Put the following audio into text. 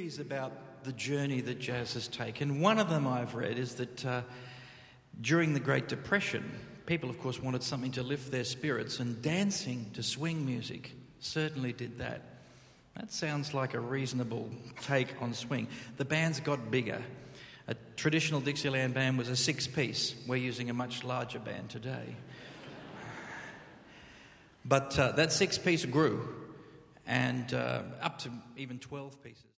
theories about the journey that jazz has taken. One of them I've read is that during the Great Depression, people, of course, wanted something to lift their spirits, and dancing to swing music certainly did that. That sounds like a reasonable take on swing. The bands got bigger. A traditional Dixieland band was a six-piece. We're using a much larger band today. But that six-piece grew, and up to even 12 pieces.